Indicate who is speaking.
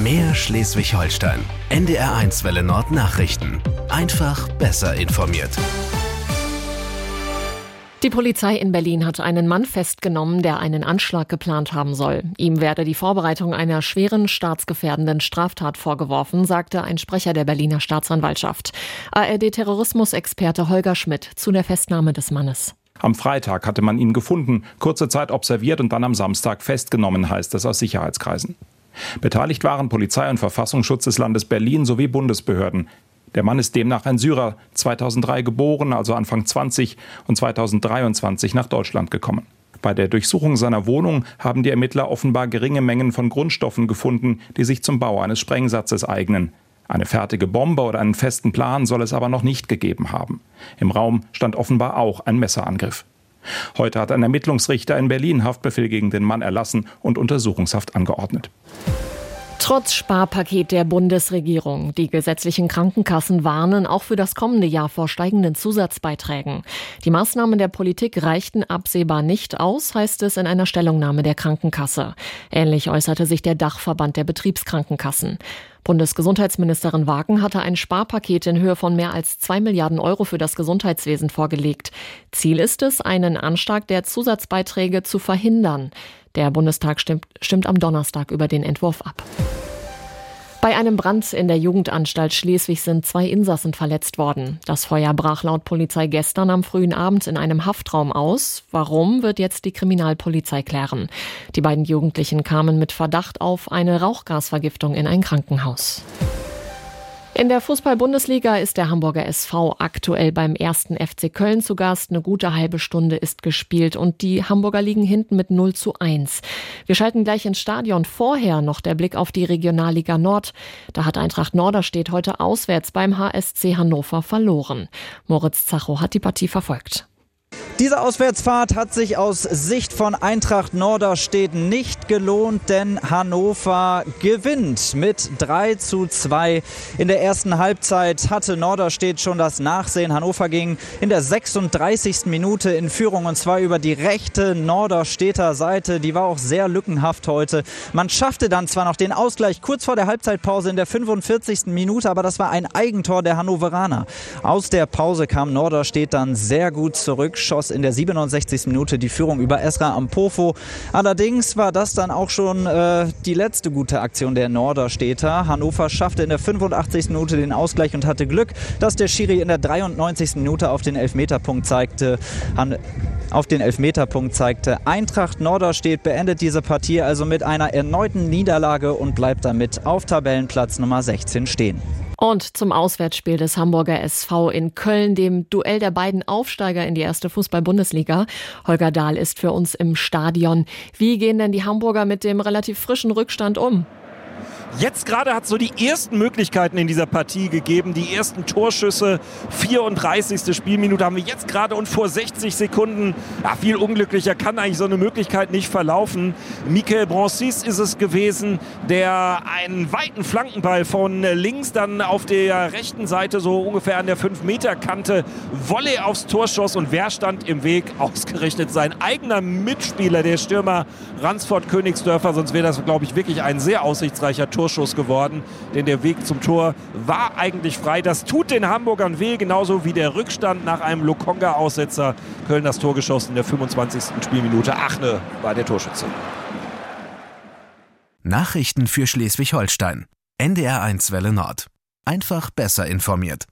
Speaker 1: Mehr Schleswig-Holstein. NDR1 Welle Nord Nachrichten. Einfach besser informiert.
Speaker 2: Die Polizei in Berlin hat einen Mann festgenommen, der einen Anschlag geplant haben soll. Ihm werde die Vorbereitung einer schweren staatsgefährdenden Straftat vorgeworfen, sagte ein Sprecher der Berliner Staatsanwaltschaft. ARD-Terrorismusexperte Holger Schmidt zu der Festnahme des Mannes.
Speaker 3: Am Freitag hatte man ihn gefunden, kurze Zeit observiert und dann am Samstag festgenommen, heißt es aus Sicherheitskreisen. Beteiligt waren Polizei und Verfassungsschutz des Landes Berlin sowie Bundesbehörden. Der Mann ist demnach ein Syrer, 2003 geboren, also Anfang 20 und 2023 nach Deutschland gekommen. Bei der Durchsuchung seiner Wohnung haben die Ermittler offenbar geringe Mengen von Grundstoffen gefunden, die sich zum Bau eines Sprengsatzes eignen. Eine fertige Bombe oder einen festen Plan soll es aber noch nicht gegeben haben. Im Raum stand offenbar auch ein Messerangriff. Heute hat ein Ermittlungsrichter in Berlin Haftbefehl gegen den Mann erlassen und Untersuchungshaft angeordnet.
Speaker 2: Trotz Sparpaket der Bundesregierung. Die gesetzlichen Krankenkassen warnen auch für das kommende Jahr vor steigenden Zusatzbeiträgen. Die Maßnahmen der Politik reichten absehbar nicht aus, heißt es in einer Stellungnahme der Krankenkasse. Ähnlich äußerte sich der Dachverband der Betriebskrankenkassen. Bundesgesundheitsministerin Wagen hatte ein Sparpaket in Höhe von mehr als 2 Milliarden Euro für das Gesundheitswesen vorgelegt. Ziel ist es, einen Anstieg der Zusatzbeiträge zu verhindern. Der Bundestag stimmt am Donnerstag über den Entwurf ab. Bei einem Brand in der Jugendanstalt Schleswig sind 2 Insassen verletzt worden. Das Feuer brach laut Polizei gestern am frühen Abend in einem Haftraum aus. Warum, wird jetzt die Kriminalpolizei klären. Die beiden Jugendlichen kamen mit Verdacht auf eine Rauchgasvergiftung in ein Krankenhaus. In der Fußball-Bundesliga ist der Hamburger SV aktuell beim 1. FC Köln zu Gast. Eine gute halbe Stunde ist gespielt und die Hamburger liegen hinten mit 0:1. Wir schalten gleich ins Stadion. Vorher noch der Blick auf die Regionalliga Nord. Da hat Eintracht Norderstedt heute auswärts beim HSC Hannover verloren. Moritz Zacho hat die Partie verfolgt.
Speaker 4: Diese Auswärtsfahrt hat sich aus Sicht von Eintracht Norderstedt nicht gelohnt, denn Hannover gewinnt mit 3:2. In der ersten Halbzeit hatte Norderstedt schon das Nachsehen. Hannover ging in der 36. Minute in Führung und zwar über die rechte Norderstedter Seite. Die war auch sehr lückenhaft heute. Man schaffte dann zwar noch den Ausgleich kurz vor der Halbzeitpause in der 45. Minute, aber das war ein Eigentor der Hannoveraner. Aus der Pause kam Norderstedt dann sehr gut zurück, schoss in der 67. Minute die Führung über Esra Ampofo. Allerdings war das dann auch schon die letzte gute Aktion der Norderstedter. Hannover schaffte in der 85. Minute den Ausgleich und hatte Glück, dass der Schiri in der 93. Minute auf den Elfmeterpunkt zeigte. Eintracht Norderstedt beendet diese Partie also mit einer erneuten Niederlage und bleibt damit auf Tabellenplatz Nummer 16 stehen.
Speaker 2: Und zum Auswärtsspiel des Hamburger SV in Köln, dem Duell der beiden Aufsteiger in die erste Fußball-Bundesliga. Holger Dahl ist für uns im Stadion. Wie gehen denn die Hamburger mit dem relativ frischen Rückstand um?
Speaker 5: Jetzt gerade hat es so die ersten Möglichkeiten in dieser Partie gegeben, die ersten Torschüsse, 34. Spielminute haben wir jetzt gerade und vor 60 Sekunden, viel unglücklicher kann eigentlich so eine Möglichkeit nicht verlaufen. Michael Brancis ist es gewesen, der einen weiten Flankenball von links dann auf der rechten Seite so ungefähr an der 5-Meter-Kante Volley aufs Tor schoss und wer stand im Weg? Ausgerechnet sein eigener Mitspieler, der Stürmer Ransford Königsdörfer, sonst wäre das, glaube ich, wirklich ein sehr aussichtsreicher Torschuss geworden, denn der Weg zum Tor war eigentlich frei. Das tut den Hamburgern weh, genauso wie der Rückstand nach einem Lokonga-Aussetzer. Köln das Tor geschossen in der 25. Spielminute. Achne war der Torschütze.
Speaker 1: Nachrichten für Schleswig-Holstein. NDR1 Welle Nord. Einfach besser informiert.